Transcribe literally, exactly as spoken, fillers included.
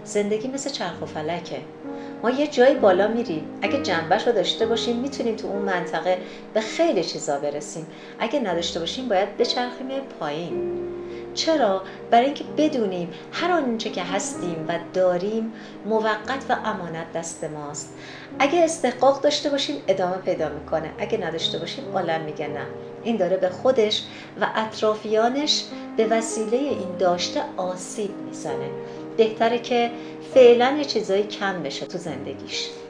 زندگی مثل چرخ و فلکه. ما یه جایی بالا میریم، اگه جنبش رو داشته باشیم میتونیم تو اون منطقه به خیلی چیزا برسیم، اگه نداشته باشیم باید بچرخیم پایین. چرا؟ برای اینکه بدونیم هر آنچه که هستیم و داریم موقت و امانت دست ماست. اگه استحقاق داشته باشیم ادامه پیدا میکنه، اگه نداشته باشیم عالم میگه نه، این داره به خودش و اطرافیانش به وسیله این داشته آسیب میزنه. بهتره که فعلا یه چیزایی کم بشه تو زندگیش.